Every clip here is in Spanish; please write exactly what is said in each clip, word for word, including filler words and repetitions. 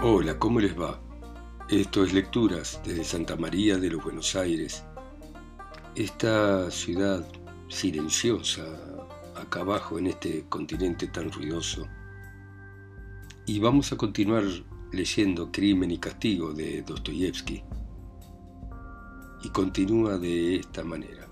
Hola, ¿cómo les va? Esto es Lecturas desde Santa María de los Buenos Aires, esta ciudad silenciosa acá abajo en este continente tan ruidoso. Y vamos a continuar leyendo Crimen y Castigo de Dostoyevsky. Y continúa de esta manera.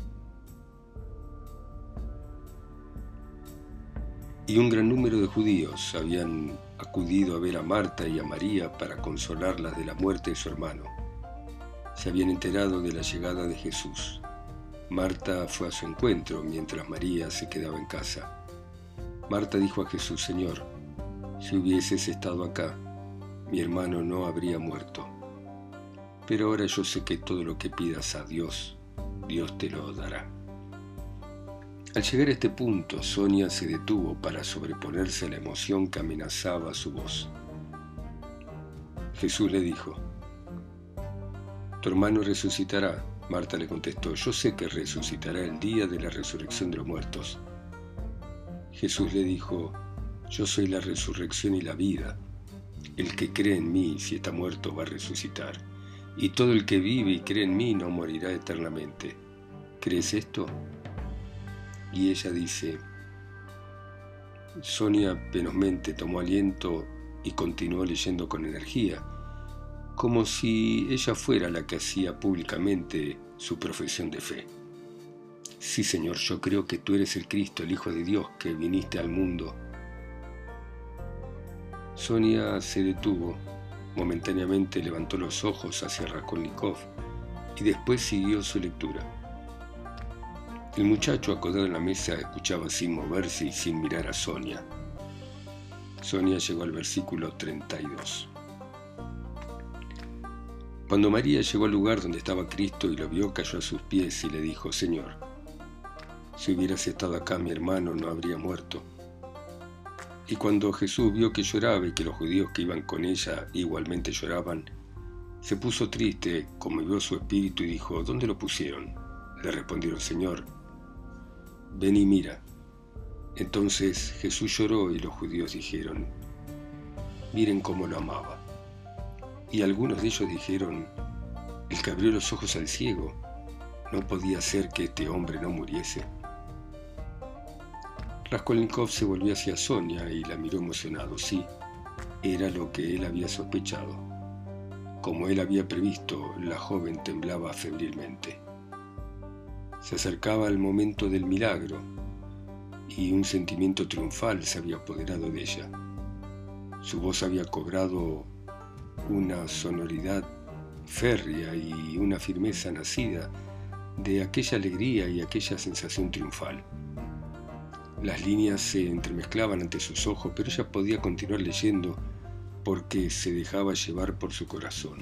Y un gran número de judíos habían acudido a ver a Marta y a María para consolarlas de la muerte de su hermano. Se habían enterado de la llegada de Jesús. Marta fue a su encuentro mientras María se quedaba en casa. Marta dijo a Jesús: Señor, si hubieses estado acá, mi hermano no habría muerto. Pero ahora yo sé que todo lo que pidas a Dios, Dios te lo dará. Al llegar a este punto, Sonia se detuvo para sobreponerse a la emoción que amenazaba su voz. Jesús le dijo: Tu hermano resucitará. Marta le contestó: Yo sé que resucitará el día de la resurrección de los muertos. Jesús le dijo: Yo soy la resurrección y la vida. El que cree en mí, si está muerto, va a resucitar. Y todo el que vive y cree en mí no morirá eternamente. ¿Crees esto? Y ella dice. Sonia penosmente tomó aliento y continuó leyendo con energía, como si ella fuera la que hacía públicamente su profesión de fe. Sí, Señor, yo creo que tú eres el Cristo, el Hijo de Dios, que viniste al mundo. Sonia se detuvo, momentáneamente levantó los ojos hacia Raskolnikov y después siguió su lectura. El muchacho acodado en la mesa escuchaba sin moverse y sin mirar a Sonia. Sonia llegó al versículo treinta y dos. Cuando María llegó al lugar donde estaba Cristo y lo vio, cayó a sus pies y le dijo: Señor, si hubieras estado acá, mi hermano no habría muerto. Y cuando Jesús vio que lloraba y que los judíos que iban con ella igualmente lloraban, se puso triste, conmovió su espíritu y dijo: ¿Dónde lo pusieron? Le respondieron: Señor, ven y mira. Entonces Jesús lloró y los judíos dijeron: Miren cómo lo amaba. Y algunos de ellos dijeron: El que abrió los ojos al ciego, ¿no podía ser que este hombre no muriese? Raskolnikov se volvió hacia Sonia y la miró emocionado. Sí, era lo que él había sospechado. Como él había previsto, la joven temblaba febrilmente. Se acercaba el momento del milagro y un sentimiento triunfal se había apoderado de ella. Su voz había cobrado una sonoridad férrea y una firmeza nacida de aquella alegría y aquella sensación triunfal. Las líneas se entremezclaban ante sus ojos, pero ella podía continuar leyendo porque se dejaba llevar por su corazón.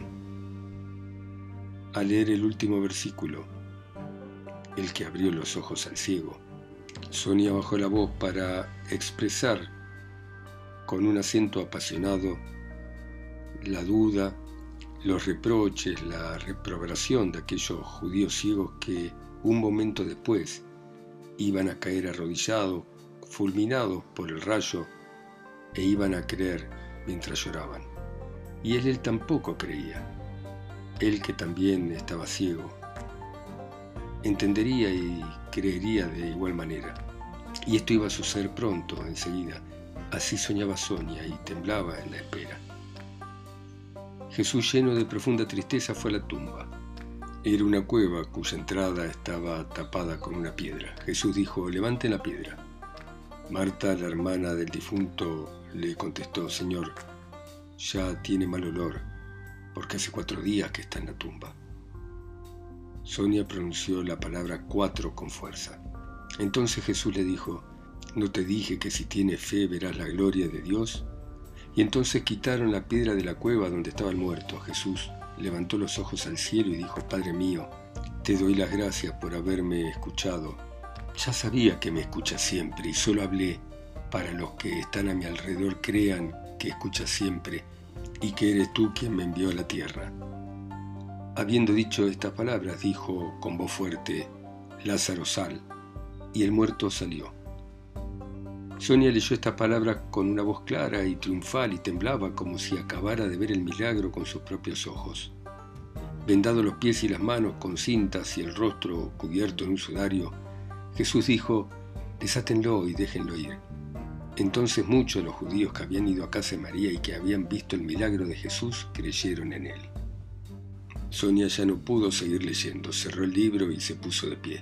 Al leer el último versículo, el que abrió los ojos al ciego, Sonia bajó la voz para expresar con un acento apasionado la duda, los reproches, la reprobación de aquellos judíos ciegos que un momento después iban a caer arrodillados, fulminados por el rayo, e iban a creer mientras lloraban. Y él, él tampoco creía, él que también estaba ciego, entendería y creería de igual manera. Y esto iba a suceder pronto, enseguida. Así soñaba Sonia y temblaba en la espera. Jesús, lleno de profunda tristeza, fue a la tumba. Era una cueva cuya entrada estaba tapada con una piedra. Jesús dijo: levanten la piedra. Marta, la hermana del difunto, le contestó: Señor, ya tiene mal olor, porque hace cuatro días que está en la tumba. Sonia pronunció la palabra cuatro con fuerza. Entonces Jesús le dijo: ¿no te dije que si tienes fe verás la gloria de Dios? Y entonces quitaron la piedra de la cueva donde estaba el muerto. Jesús levantó los ojos al cielo y dijo: Padre mío, te doy las gracias por haberme escuchado. Ya sabía que me escuchas siempre y solo hablé para los que están a mi alrededor crean que escuchas siempre y que eres tú quien me envió a la tierra. Habiendo dicho estas palabras, dijo con voz fuerte: Lázaro, sal. Y el muerto salió. Sonia leyó estas palabras con una voz clara y triunfal y temblaba como si acabara de ver el milagro con sus propios ojos. Vendados los pies y las manos con cintas y el rostro cubierto en un sudario, Jesús dijo: «Desátenlo y déjenlo ir». Entonces muchos de los judíos que habían ido a casa de María y que habían visto el milagro de Jesús creyeron en él. Sonia ya no pudo seguir leyendo, cerró el libro y se puso de pie.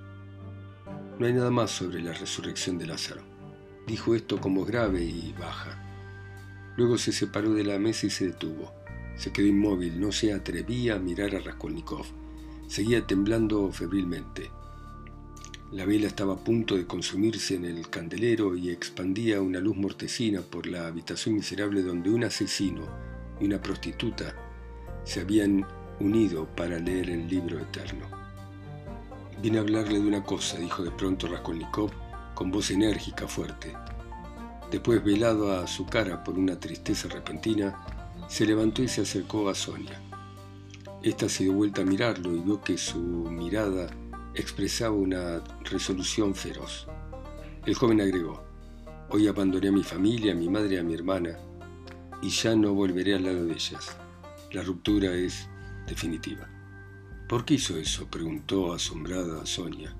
«No hay nada más sobre la resurrección de Lázaro», dijo esto con voz grave y baja. Luego se separó de la mesa y se detuvo. Se quedó inmóvil, no se atrevía a mirar a Raskolnikov. Seguía temblando febrilmente. La vela estaba a punto de consumirse en el candelero y expandía una luz mortecina por la habitación miserable donde un asesino y una prostituta se habían unido para leer el libro eterno. «Vine a hablarle de una cosa», dijo de pronto Raskolnikov con voz enérgica, fuerte. Después, velado a su cara por una tristeza repentina, se levantó y se acercó a Sonia. Esta se dio vuelta a mirarlo y vio que su mirada expresaba una resolución feroz. El joven agregó: «Hoy abandoné a mi familia, a mi madre y a mi hermana, y ya no volveré al lado de ellas. La ruptura es definitiva». «¿Por qué hizo eso?», preguntó asombrada Sonia.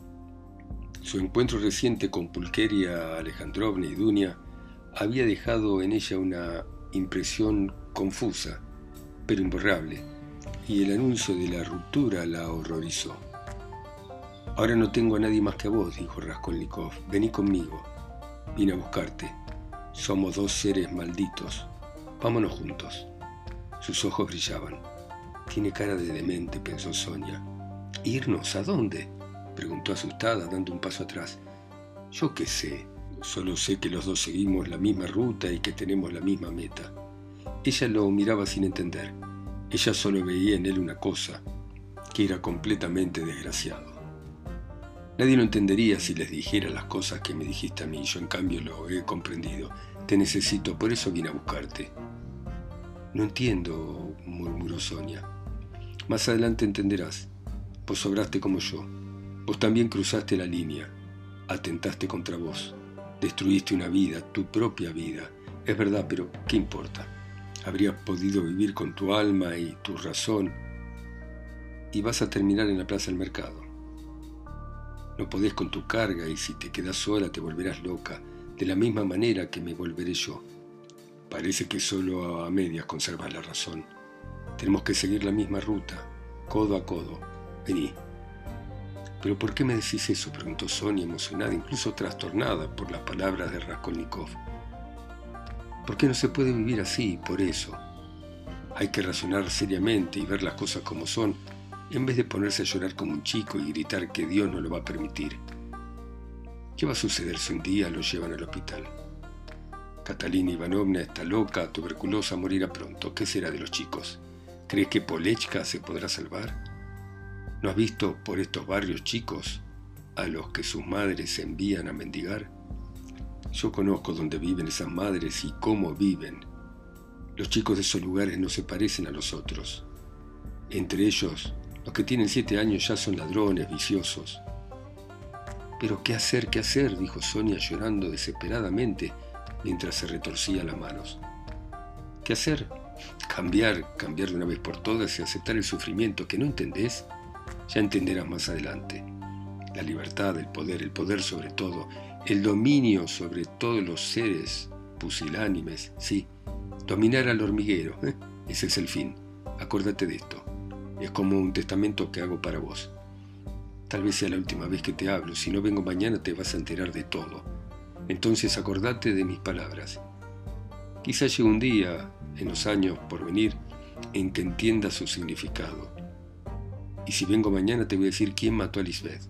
Su encuentro reciente con Pulqueria Alejandrovna y Dunia había dejado en ella una impresión confusa, pero imborrable, y el anuncio de la ruptura la horrorizó. «Ahora no tengo a nadie más que a vos», dijo Raskolnikov. «Vení conmigo. Vine a buscarte. Somos dos seres malditos. Vámonos juntos». Sus ojos brillaban. «Tiene cara de demente», pensó Sonia. «¿Irnos? ¿A dónde?», preguntó asustada, dando un paso atrás. «Yo qué sé. Solo sé que los dos seguimos la misma ruta y que tenemos la misma meta». Ella lo miraba sin entender. Ella solo veía en él una cosa, que era completamente desgraciado. «Nadie lo entendería si les dijera las cosas que me dijiste a mí. Yo, en cambio, lo he comprendido. Te necesito, por eso vine a buscarte». «No entiendo», murmuró Sonia. «Más adelante entenderás. Vos obraste como yo. Vos también cruzaste la línea. Atentaste contra vos. Destruiste una vida, tu propia vida. Es verdad, pero ¿qué importa? Habrías podido vivir con tu alma y tu razón. Y vas a terminar en la plaza del mercado. No podés con tu carga y si te quedás sola te volverás loca, de la misma manera que me volveré yo. Parece que solo a medias conservas la razón. Tenemos que seguir la misma ruta, codo a codo. Vení». «¿Pero por qué me decís eso?», preguntó Sonia, emocionada, incluso trastornada por las palabras de Raskolnikov. «¿Por qué no se puede vivir así? Por eso. Hay que razonar seriamente y ver las cosas como son, en vez de ponerse a llorar como un chico y gritar que Dios no lo va a permitir. ¿Qué va a suceder si un día lo llevan al hospital? Catalina Ivanovna está loca, tuberculosa, morirá pronto. ¿Qué será de los chicos? ¿Crees que Polechka se podrá salvar? ¿No has visto por estos barrios chicos a los que sus madres se envían a mendigar? Yo conozco dónde viven esas madres y cómo viven. Los chicos de esos lugares no se parecen a los otros. Entre ellos, los que tienen siete años ya son ladrones, viciosos». «¿Pero qué hacer, qué hacer?», dijo Sonia llorando desesperadamente mientras se retorcía las manos. «¿Qué hacer? Cambiar, cambiar de una vez por todas y aceptar el sufrimiento que no entendés. Ya entenderás más adelante. La libertad, el poder, el poder sobre todo, el dominio sobre todos los seres pusilánimes, sí, dominar al hormiguero, ¿eh? Ese es el fin. Acordate de esto. Es como un testamento que hago para vos. Tal vez sea la última vez que te hablo. Si no vengo mañana te vas a enterar de todo. Entonces acordate de mis palabras. Quizá llegue un día, en los años por venir, en que entiendas su significado. Y si vengo mañana te voy a decir quién mató a Lisbeth».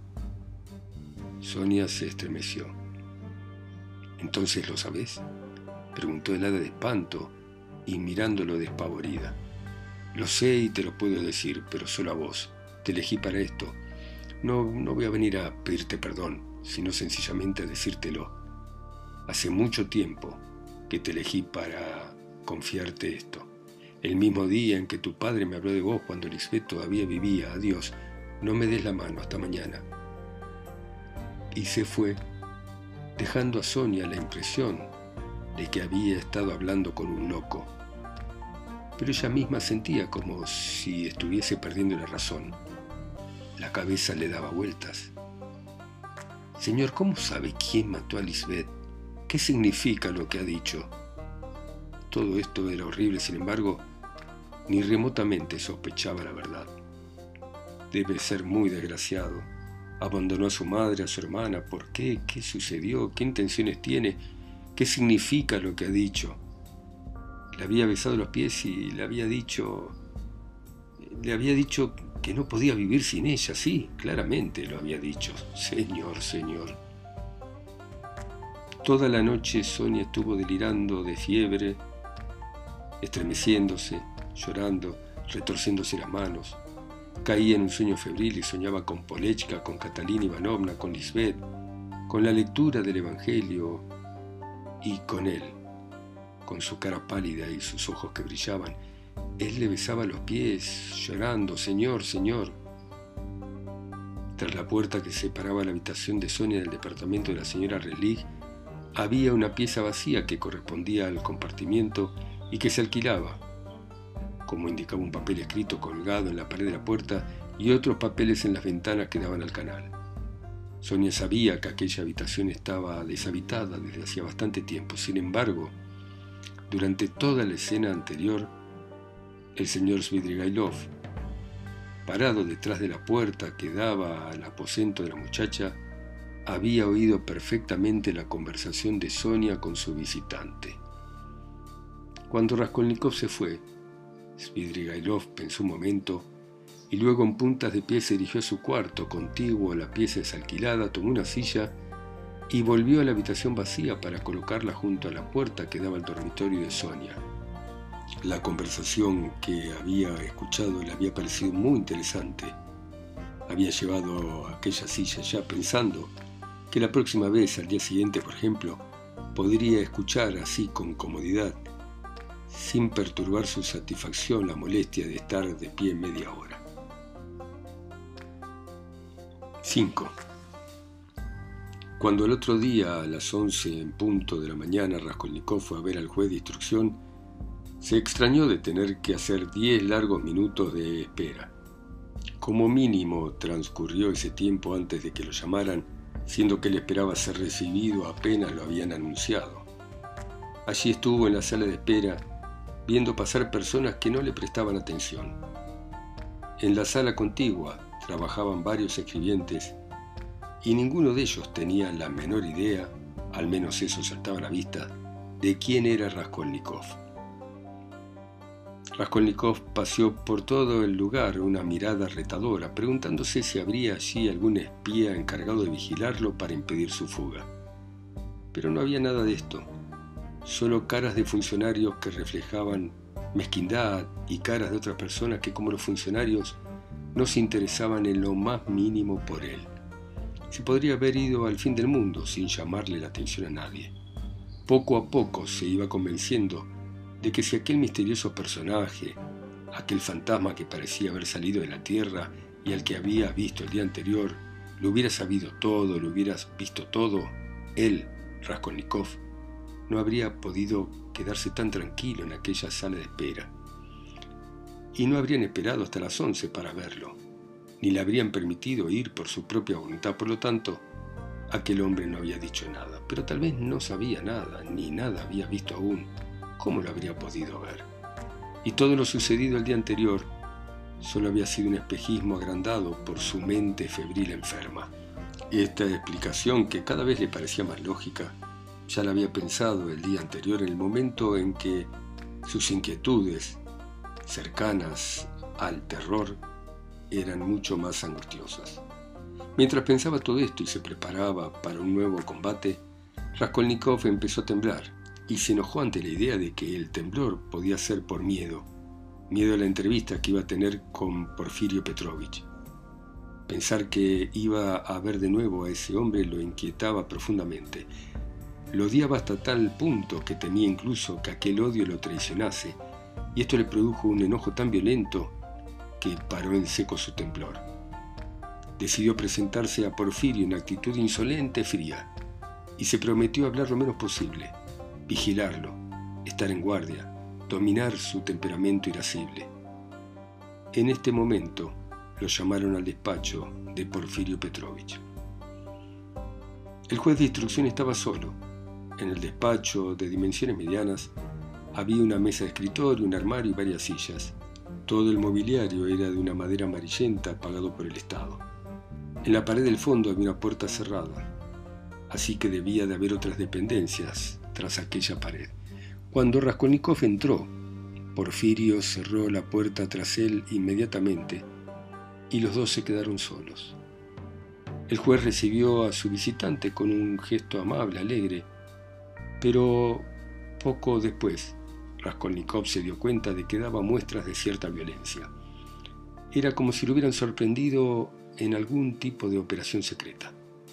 Sonia se estremeció. «¿Entonces lo sabés?», preguntó helada de espanto y mirándolo despavorida. «Lo sé y te lo puedo decir, pero solo a vos. Te elegí para esto. No, no voy a venir a pedirte perdón, sino sencillamente a decírtelo. Hace mucho tiempo que te elegí para confiarte esto. El mismo día en que tu padre me habló de vos cuando Lisbeth todavía vivía. Adiós, no me des la mano, hasta mañana». Y se fue, dejando a Sonia la impresión de que había estado hablando con un loco. Pero ella misma sentía como si estuviese perdiendo la razón. La cabeza le daba vueltas. «Señor, ¿cómo sabe quién mató a Lisbeth? ¿Qué significa lo que ha dicho?» Todo esto era horrible, sin embargo, ni remotamente sospechaba la verdad. Debe ser muy desgraciado. Abandonó a su madre, a su hermana. ¿Por qué? ¿Qué sucedió? ¿Qué intenciones tiene? ¿Qué significa lo que ha dicho? Le había besado los pies y le había dicho... Le había dicho que no podía vivir sin ella. Sí, claramente lo había dicho. Señor, señor. Toda la noche Sonia estuvo delirando de fiebre, estremeciéndose, llorando, retorciéndose las manos. Caía en un sueño febril y soñaba con Polechka, con Catalina Ivanovna, con Lisbeth, con la lectura del Evangelio y con él, con su cara pálida y sus ojos que brillaban. Él le besaba los pies, llorando, «Señor, señor». Tras la puerta que separaba la habitación de Sonia del departamento de la señora Relig, había una pieza vacía que correspondía al compartimiento y que se alquilaba, como indicaba un papel escrito colgado en la pared de la puerta y otros papeles en las ventanas que daban al canal. Sonia sabía que aquella habitación estaba deshabitada desde hacía bastante tiempo. Sin embargo, durante toda la escena anterior, el señor Svidrigailov, parado detrás de la puerta que daba al aposento de la muchacha, había oído perfectamente la conversación de Sonia con su visitante. Cuando Raskolnikov se fue, Svidrigailov pensó un momento y luego en puntas de pie se dirigió a su cuarto, contiguo a la pieza desalquilada, tomó una silla y volvió a la habitación vacía para colocarla junto a la puerta que daba al dormitorio de Sonia. La conversación que había escuchado le había parecido muy interesante. Había llevado a aquella silla ya pensando que la próxima vez, al día siguiente, por ejemplo, podría escuchar así con comodidad, sin perturbar su satisfacción, la molestia de estar de pie media hora. cinco. Cuando el otro día, a las once en punto de la mañana, Raskolnikov fue a ver al juez de instrucción, se extrañó de tener que hacer diez largos minutos de espera. Como mínimo transcurrió ese tiempo antes de que lo llamaran, siendo que él esperaba ser recibido apenas lo habían anunciado. Allí estuvo en la sala de espera, viendo pasar personas que no le prestaban atención. En la sala contigua trabajaban varios escribientes y ninguno de ellos tenía la menor idea, al menos eso saltaba a la vista, de quién era Raskolnikov. Raskolnikov paseó por todo el lugar una mirada retadora, preguntándose si habría allí algún espía encargado de vigilarlo para impedir su fuga. Pero no había nada de esto, solo caras de funcionarios que reflejaban mezquindad y caras de otras personas que, como los funcionarios, no se interesaban en lo más mínimo por él. Se podría haber ido al fin del mundo sin llamarle la atención a nadie. Poco a poco se iba convenciendo de que si aquel misterioso personaje, aquel fantasma que parecía haber salido de la tierra y al que había visto el día anterior, lo hubiera sabido todo, lo hubiera visto todo, él, Raskolnikov, no habría podido quedarse tan tranquilo en aquella sala de espera. Y no habrían esperado hasta las once para verlo, ni le habrían permitido ir por su propia voluntad. Por lo tanto, aquel hombre no había dicho nada, pero tal vez no sabía nada, ni nada había visto aún. ¿Cómo lo habría podido ver? Y todo lo sucedido el día anterior solo había sido un espejismo agrandado por su mente febril enferma. Y esta explicación, que cada vez le parecía más lógica, ya la había pensado el día anterior, en el momento en que sus inquietudes, cercanas al terror, eran mucho más angustiosas. Mientras pensaba todo esto y se preparaba para un nuevo combate, Raskolnikov empezó a temblar y se enojó ante la idea de que el temblor podía ser por miedo, miedo a la entrevista que iba a tener con Porfirio Petrovich. Pensar que iba a ver de nuevo a ese hombre lo inquietaba profundamente. Lo odiaba hasta tal punto que temía incluso que aquel odio lo traicionase, y esto le produjo un enojo tan violento que paró en seco su temblor. Decidió presentarse a Porfirio en actitud insolente, fría. y se prometió hablar lo menos posible, vigilarlo, estar en guardia, dominar su temperamento irascible. En este momento lo llamaron al despacho de Porfirio Petrovich. El juez de instrucción estaba solo. En el despacho, de dimensiones medianas, había una mesa de escritorio, un armario y varias sillas. Todo el mobiliario era de una madera amarillenta pagado por el Estado. En la pared del fondo había una puerta cerrada, así que debía de haber otras dependencias tras aquella pared. Cuando Raskolnikov entró, Porfirio cerró la puerta tras él inmediatamente y los dos se quedaron solos. El juez recibió a su visitante con un gesto amable, alegre, pero poco después Raskolnikov se dio cuenta de que daba muestras de cierta violencia. Era como si lo hubieran sorprendido en algún tipo de operación secreta.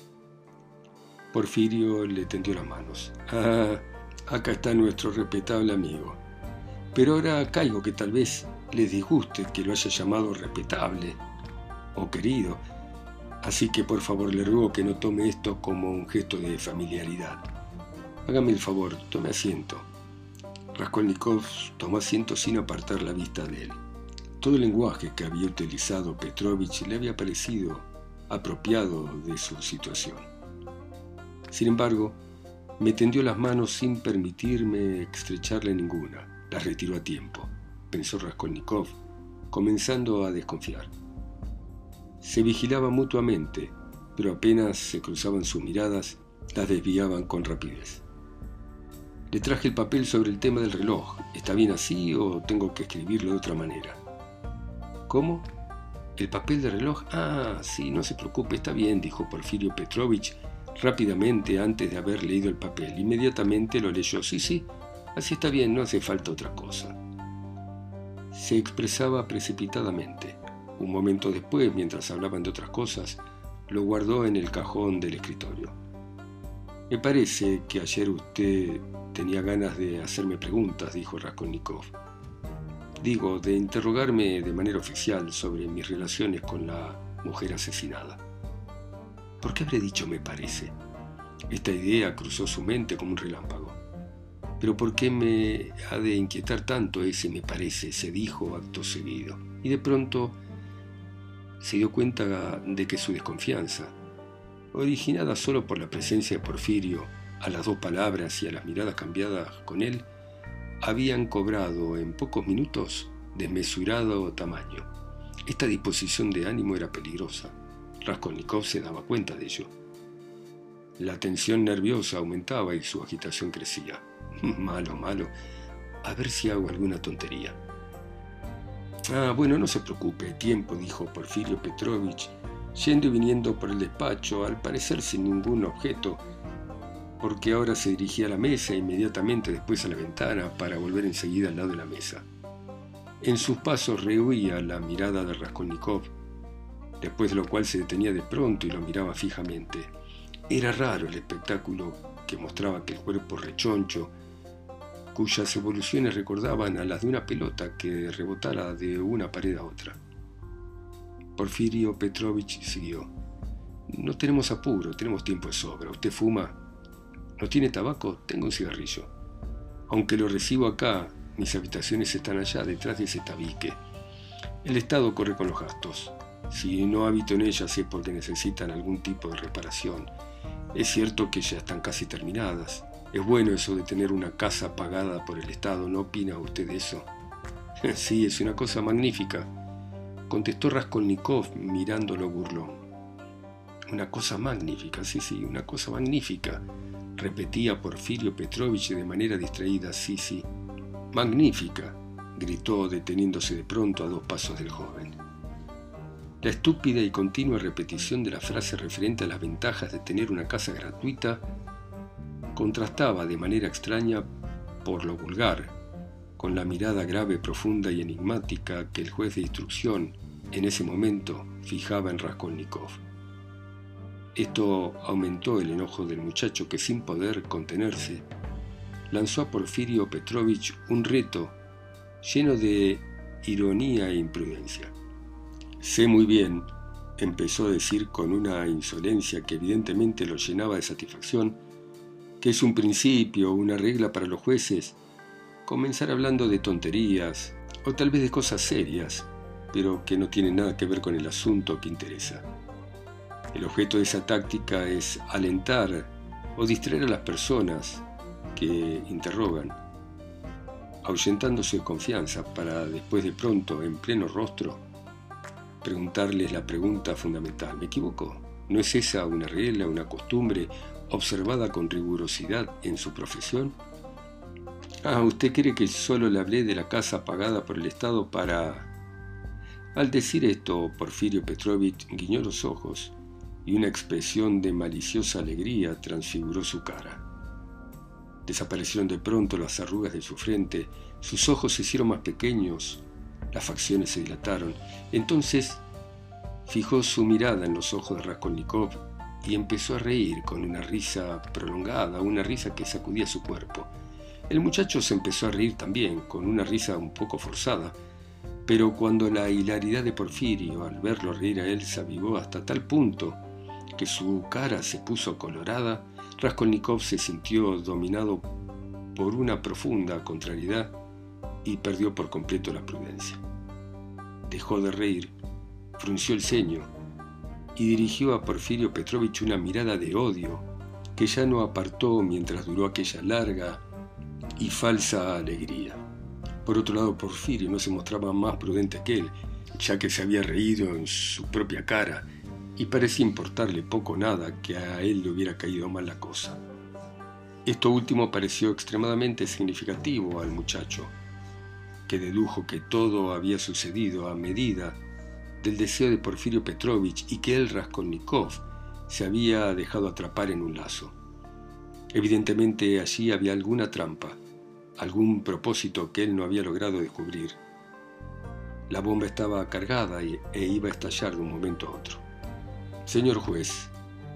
Porfirio le tendió las manos. «Ah, acá está nuestro respetable amigo. Pero ahora caigo que tal vez les disguste que lo haya llamado respetable o querido. Así que por favor le ruego que no tome esto como un gesto de familiaridad. Hágame el favor, tome asiento». Raskolnikov tomó asiento sin apartar la vista de él. Todo el lenguaje que había utilizado Petrovich le había parecido apropiado de su situación. Sin embargo, me tendió las manos sin permitirme estrecharle ninguna. Las retiró a tiempo, pensó Raskolnikov, comenzando a desconfiar. Se vigilaban mutuamente, pero apenas se cruzaban sus miradas, las desviaban con rapidez. Le traje el papel sobre el tema del reloj. ¿Está bien así o tengo que escribirlo de otra manera? ¿Cómo? ¿El papel del reloj? Ah, sí, no se preocupe, está bien, dijo Porfirio Petrovich rápidamente antes de haber leído el papel. Inmediatamente lo leyó. Sí, sí, así está bien, no hace falta otra cosa. Se expresaba precipitadamente. Un momento después, mientras hablaban de otras cosas, lo guardó en el cajón del escritorio. Me parece que ayer usted tenía ganas de hacerme preguntas, dijo Raskolnikov. Digo, de interrogarme de manera oficial sobre mis relaciones con la mujer asesinada. ¿Por qué habré dicho me parece? Esta idea cruzó su mente como un relámpago. ¿Pero por qué me ha de inquietar tanto ese me parece? Se dijo acto seguido. Y de pronto se dio cuenta de que su desconfianza, originada solo por la presencia de Porfirio, a las dos palabras y a las miradas cambiadas con él, habían cobrado en pocos minutos desmesurado tamaño. Esta disposición de ánimo era peligrosa. Raskolnikov se daba cuenta de ello. La tensión nerviosa aumentaba y su agitación crecía. Malo, malo. A ver si hago alguna tontería. Ah, bueno, no se preocupe. Tiempo, dijo Porfirio Petrovich, yendo y viniendo por el despacho, al parecer sin ningún objeto, porque ahora se dirigía a la mesa e inmediatamente después a la ventana para volver enseguida al lado de la mesa. En sus pasos rehuía la mirada de Raskolnikov, después de lo cual se detenía de pronto y lo miraba fijamente. Era raro el espectáculo que mostraba aquel cuerpo rechoncho, cuyas evoluciones recordaban a las de una pelota que rebotara de una pared a otra. Porfirio Petrovich siguió. No tenemos apuro, tenemos tiempo de sobra. ¿Usted fuma? ¿No tiene tabaco? Tengo un cigarrillo. Aunque lo recibo acá, mis habitaciones están allá, detrás de ese tabique. El Estado corre con los gastos. Si no habito en ellas es porque necesitan algún tipo de reparación. Es cierto que ya están casi terminadas. Es bueno eso de tener una casa pagada por el Estado, ¿no opina usted de eso? Sí, es una cosa magnífica, contestó Raskolnikov mirándolo burlón. Una cosa magnífica, sí, sí, una cosa magnífica, repetía Porfirio Petrovich de manera distraída. Sí, sí, magnífica, gritó deteniéndose de pronto a dos pasos del joven. La estúpida y continua repetición de la frase referente a las ventajas de tener una casa gratuita contrastaba de manera extraña, por lo vulgar, con la mirada grave, profunda y enigmática que el juez de instrucción en ese momento fijaba en Raskolnikov. Esto aumentó el enojo del muchacho que, sin poder contenerse, lanzó a Porfirio Petrovich un reto lleno de ironía e imprudencia. «Sé muy bien», empezó a decir con una insolencia que evidentemente lo llenaba de satisfacción, que es un principio, una regla para los jueces, comenzar hablando de tonterías o tal vez de cosas serias, pero que no tienen nada que ver con el asunto que interesa. El objeto de esa táctica es alentar o distraer a las personas que interrogan, ahuyentando su desconfianza para después de pronto, en pleno rostro, preguntarles la pregunta fundamental. ¿Me equivoco? ¿No es esa una regla, una costumbre observada con rigurosidad en su profesión? Ah, ¿usted cree que solo le hablé de la casa pagada por el Estado para...? Al decir esto, Porfirio Petrovich guiñó los ojos y una expresión de maliciosa alegría transfiguró su cara. Desaparecieron de pronto las arrugas de su frente, sus ojos se hicieron más pequeños, las facciones se dilataron. Entonces fijó su mirada en los ojos de Raskolnikov y empezó a reír con una risa prolongada, una risa que sacudía su cuerpo. El muchacho se empezó a reír también, con una risa un poco forzada, pero cuando la hilaridad de Porfirio al verlo reír a él se avivó hasta tal punto que su cara se puso colorada, Raskolnikov se sintió dominado por una profunda contrariedad y perdió por completo la prudencia. Dejó de reír, frunció el ceño y dirigió a Porfirio Petrovich una mirada de odio que ya no apartó mientras duró aquella larga y falsa alegría. Por otro lado, Porfirio no se mostraba más prudente que él, ya que se había reído en su propia cara y parecía importarle poco o nada que a él le hubiera caído mal la cosa. Esto último pareció extremadamente significativo al muchacho, que dedujo que todo había sucedido a medida del deseo de Porfirio Petrovich y que él, Raskolnikov, se había dejado atrapar en un lazo. Evidentemente allí había alguna trampa, algún propósito que él no había logrado descubrir. La bomba estaba cargada e iba a estallar de un momento a otro. «Señor juez»,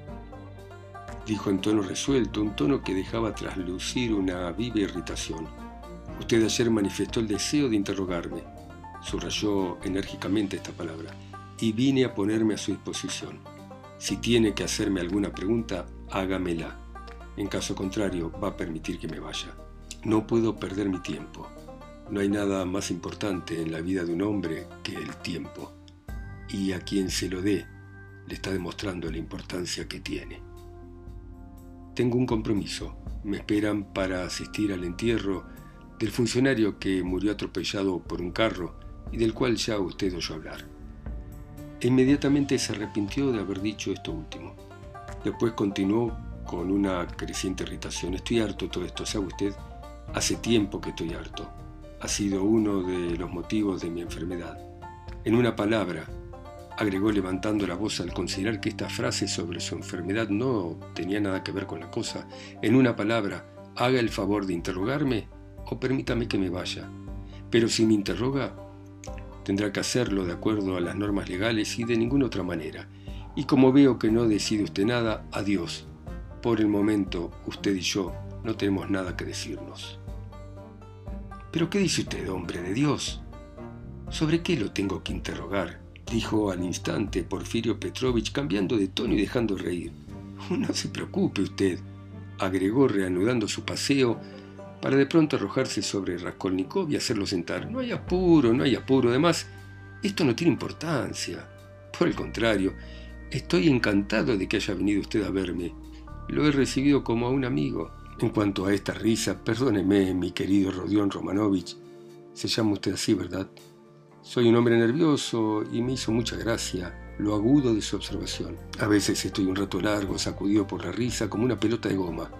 dijo en tono resuelto, un tono que dejaba traslucir una viva irritación, «usted ayer manifestó el deseo de interrogarme», subrayó enérgicamente esta palabra, «y vine a ponerme a su disposición. Si tiene que hacerme alguna pregunta, hágamela. En caso contrario, va a permitir que me vaya. No puedo perder mi tiempo. No hay nada más importante en la vida de un hombre que el tiempo. Y a quien se lo dé, le está demostrando la importancia que tiene. Tengo un compromiso. Me esperan para asistir al entierro del funcionario que murió atropellado por un carro y del cual ya usted oyó hablar». E inmediatamente se arrepintió de haber dicho esto último. Después continuó con una creciente irritación. «Estoy harto de todo esto, ¿sabe usted? Hace tiempo que estoy harto. Ha sido uno de los motivos de mi enfermedad. En una palabra», agregó levantando la voz al considerar que esta frase sobre su enfermedad no tenía nada que ver con la cosa, «en una palabra, haga el favor de interrogarme o permítame que me vaya. Pero si me interroga, tendrá que hacerlo de acuerdo a las normas legales y de ninguna otra manera. Y como veo que no decide usted nada, adiós. Por el momento, usted y yo no tenemos nada que decirnos». «¿Pero qué dice usted, hombre de Dios? ¿Sobre qué lo tengo que interrogar?», dijo al instante Porfirio Petrovich, cambiando de tono y dejando de reír. «No se preocupe usted», agregó reanudando su paseo, para de pronto arrojarse sobre Raskolnikov y hacerlo sentar. «No hay apuro, no hay apuro. Además, esto no tiene importancia. Por el contrario, estoy encantado de que haya venido usted a verme. Lo he recibido como a un amigo. En cuanto a esta risa, perdóneme, mi querido Rodion Romanovich. Se llama usted así, ¿verdad? Soy un hombre nervioso y me hizo mucha gracia lo agudo de su observación. A veces estoy un rato largo, sacudido por la risa como una pelota de goma.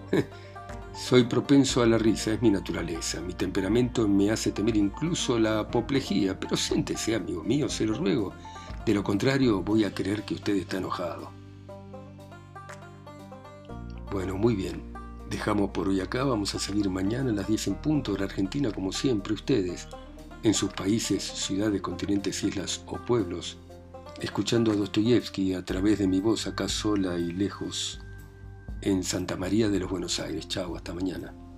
Soy propenso a la risa, es mi naturaleza. Mi temperamento me hace temer incluso la apoplejía. Pero siéntese, amigo mío, se lo ruego. De lo contrario, voy a creer que usted está enojado». Bueno, muy bien. Dejamos por hoy acá. Vamos a seguir mañana a las diez en punto de la Argentina, como siempre, ustedes, en sus países, ciudades, continentes, islas o pueblos, escuchando a Dostoyevsky a través de mi voz acá sola y lejos, en Santa María de los Buenos Aires. Chao, hasta mañana.